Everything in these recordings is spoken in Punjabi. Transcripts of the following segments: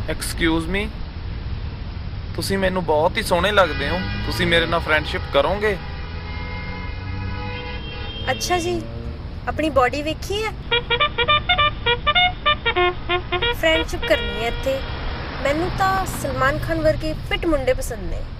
ਐਕਸਕਿਊਜ਼ ਮੀ, ਤੁਸੀਂ ਮੈਨੂੰ ਬਹੁਤ ਹੀ ਸੋਹਣੇ ਲੱਗਦੇ ਹੋ। ਤੁਸੀਂ ਮੇਰੇ ਨਾਲ ਫਰੈਂਡਸ਼ਿਪ ਕਰੋਗੇ? ਅੱਛਾ ਜੀ, ਆਪਣੀ ਬੋਡੀ ਵੇਖੀ ਹੈ? ਫਰੈਂਡਸ਼ਿਪ ਕਰਨੀ ਹੈ ਇੱਥੇ। ਮੈਨੂੰ ਤਾਂ ਸਲਮਾਨ ਖਾਨ ਵਰਗੇ ਫਿੱਟ ਮੁੰਡੇ ਪਸੰਦ ਨੇ।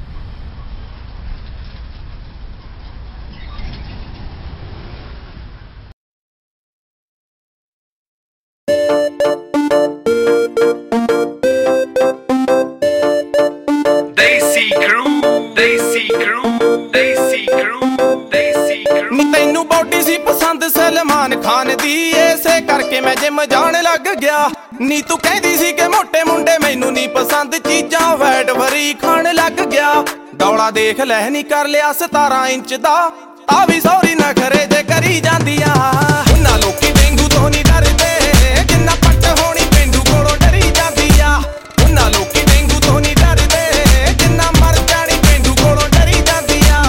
ਤੈਨੂੰ ਬੋਡੀ ਸੀ ਪਸੰਦ ਸਲਮਾਨ ਖਾਨ ਦੀ, ਇਸੇ ਕਰਕੇ ਮੈਂ ਜਿਮ ਜਾਣ ਲੱਗ ਗਿਆ। ਨੀ ਤੂੰ ਕਹਿੰਦੀ ਸੀ ਕਿ ਮੋਟੇ ਮੁੰਡੇ ਮੈਨੂੰ ਨਹੀਂ ਪਸੰਦ, ਚੀਜ਼ਾਂ ਫੈਟ ਭਰੀ ਖਾਣ ਲੱਗ ਗਿਆ। ਡੌਲਾ ਦੇਖ ਲੈ ਨੀ ਕਰ ਲਿਆ 17 ਇੰਚ ਦਾ, ਆ ਵੀ ਸੌਰੀ ਨਾ ਕਰੇ ਜੇ ਕਰੀ ਜਾਂਦੀਆਂ। ਉਹਨਾਂ ਲੋਕੀ ਡੇਂਗੂ ਤੋਂ ਨਹੀਂ ਡਰਦੇ, ਜਿੰਨਾ ਪੱਟ ਹੋਣੀ ਪੇਂਡੂ ਕੋਲੋਂ ਡਰੀ ਜਾਂਦੀ ਆ। ਉਹਨਾਂ ਲੋਕੀ ਡੇਂਗੂ ਤੋਂ ਨਹੀਂ ਡਰਦੇ, ਜਿੰਨਾ ਮਰ ਜਾਣੀ ਪੇਂਡੂ ਕੋਲੋਂ ਡਰੀ ਜਾਂਦੀ ਆ।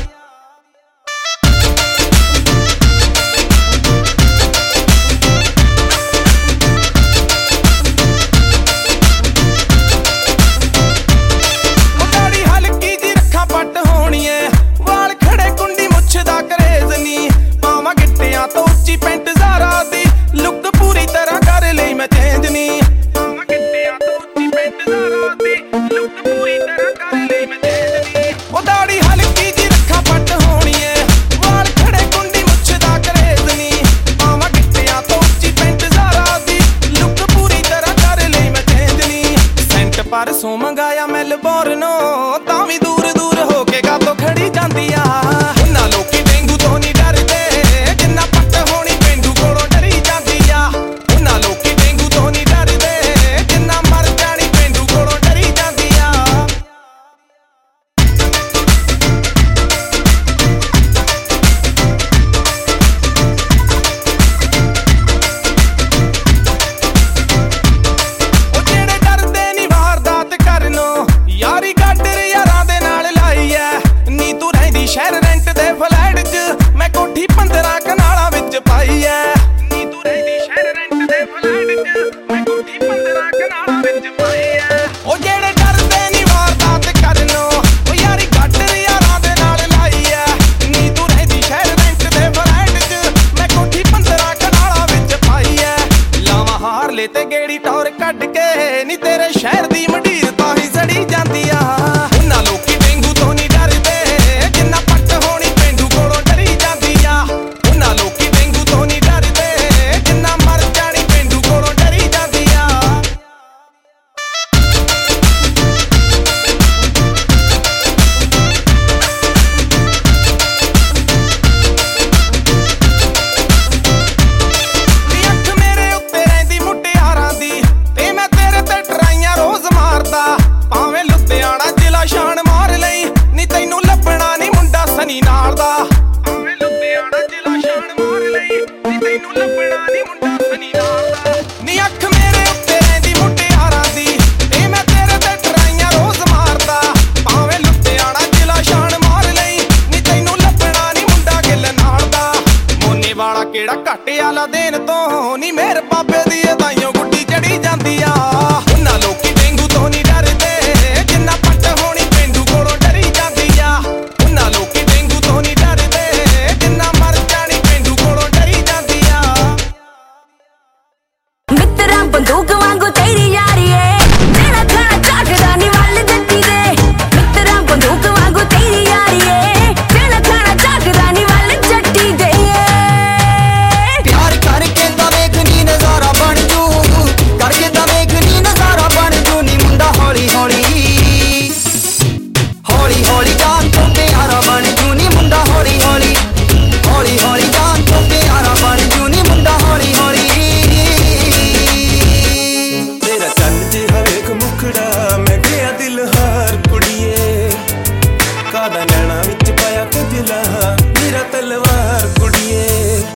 ਪਰਸੋਂ ਮੰਗਾਇਆ ਮੈਲਬੌਰਨੋਂ, ਤਾਂ ਵੀ ਦੂਰ ਦੂਰ ਹੋ ਕੇ ਕਾਤੋਂ ਖੜੀ ਜਾਂਦੀ ਆ। ਉਹਨਾਂ ਲੋਕੀ ਡੇਂਗੂ ਤੋਂ ਨਹੀਂ ਡਰਦੇ, ਜਿੰਨਾ ਪੱਟ ਹੋਣੀ ਪੇਂਡੂ ਕੋਲੋਂ ਡਰੀ ਜਾਂਦੀ ਆ। ਉਹਨਾਂ ਲੋਕੀ ਡੇਂਗੂ ਤੋਂ ਨਹੀਂ ਡਰਦੇ, ਜਿੰਨਾ ਮਰ ਜਾਣੀ ਪੇਂਡੂ ਕੋਲੋਂ ਡਰੀ ਜਾਂਦੀ ਆ। ਯਾਰੀ ਗਾਡਰ ਯਾਰਾਂ ਦੇ ਨਾਲ ਲਾਈ ਐ, ਨੀ ਤੂੰ ਰਹਿੰਦੀ ਸ਼ਹਿਰ ਰੈਂਟ ਦੇ ਫਲੈਟ 'ਚ, ਮੈਂ ਕੋਠੀ 15 ਕਨਾਲਾਂ ਵਿੱਚ ਪਾਈ ਐ। ਨੀ ਤੂੰ ਰਹਿੰਦੀ ਸ਼ਹਿਰ ਰੈਂਟ ਦੇ ਫਲੈਟ 'ਚ, ਮੈਂ ਕੋਠੀ 15 ਕਨਾਲਾਂ ਵਿੱਚ ਪਾਈ ਐ। ਉਹ ਜਿਹੜੇ ਡਰਦੇ ਨੀ ਵਾਰਦਾਤ ਕਰਨੋਂ, ਉਹ ਯਾਰੀ ਗਾਡਰ ਯਾਰਾਂ ਦੇ ਨਾਲ ਲਾਈ ਐ, ਨੀ ਤੂੰ ਰਹਿੰਦੀ ਸ਼ਹਿਰ ਰੈਂਟ ਦੇ ਫਲੈਟ 'ਚ, ਮੈਂ ਕੋਠੀ 15 ਕਨਾਲਾਂ ਵਿੱਚ ਪਾਈ ਐ। ਲਾਵਾਂ ਹਾਰ ਲੈ ਤੇ ਗੇੜੀ ਟੌਰ ਕੱਢ ਕੇ, ਨੀ ਤੇਰੇ ਸ਼ਹਿਰ ਦੀ ਮੰਡੀਰ ਤਾਂ ਹੀ ਸੜੀ ਜਾਂਦੀ ਆ। ਉਹਨਾਂ ਲੋਕੀ ਡੇਂਗੂ ਤੋਂ ਨਹੀਂ ਡਰਦੇ, ਜਿੰਨਾ ਪੱਟ ਹੋਣੀ ਪੇਂਡੂ ਕੋਲੋਂ ਡਰੀ ਜਾਂਦੀ ਆ। ਉਹਨਾਂ ਲੋਕੀ ਡੇਂਗੂ ਤੋਂ ਨਹੀਂ ਡਰਦੇ, ਜਿੰਨਾ ਮਰ ਜਾਣੀ ਪੇਂਡੂ ਕੋਲੋਂ ਡਰੀ ਜਾਂਦੀ ਆ। ਨੀ ਅੱਖ ਮੇਰੇ ਉੱਤੇ ਰਹਿੰਦੀ ਮੁਟਿਆਰਾਂ ਦੀ, ਤੇ ਮੈਂ ਤੇਰੇ ਤੇ ਟਰਾਈਆਂ ਰੋਜ਼ ਮਾਰਦਾ। ਭਾਵੇਂ ਲੁਧਿਆਣਾ ਜ਼ਿਲ੍ਹਾ ਸ਼ਾਨ ਮਾਰ ਲਈ, ਨੀ ਤੈਨੂੰ ਲੱਭਣਾ ਨੀ ਮੁੰਡਾ ਸਨੀ ਨਾਲ ਦਾ। ਭਾਵੇਂ ਲੁਧਿਆਣਾ ਜ਼ਿਲ੍ਹਾ ਸ਼ਾਨ ਮਾਰ ਲਈ, ਨੀ ਤੈਨੂੰ ਲੱਭਣਾ ਨੀ ਮੁੰਡਾ ਸਨੀ ਨਾਲ ਦਾ। ਨੀ ਅੱਖ ਮੇਰੇ ਉੱਤੇ ਰਹਿੰਦੀ ਮੁਟਿਆਰਾਂ ਦੀ, ਤੇ ਮੈਂ ਤੇਰੇ ਤੇ ਟਰਾਈਆਂ ਰੋਜ਼ ਮਾਰਦਾ। ਭਾਵੇਂ ਲੁਧਿਆਣਾ ਜ਼ਿਲ੍ਹਾ ਸ਼ਾਨ ਮਾਰ ਲਈ, ਨੀ ਤੈਨੂੰ ਲੱਭਣਾ ਨੀ ਮੁੰਡਾ ਗਿੱਲ ਨਾਲ ਦਾ। ਮੋਨੇ ਵਾਲਾ ਕਿਹੜਾ ਘੱਟ ਆਲਾ ਦੇਣ ਤੋਂ ਨੀ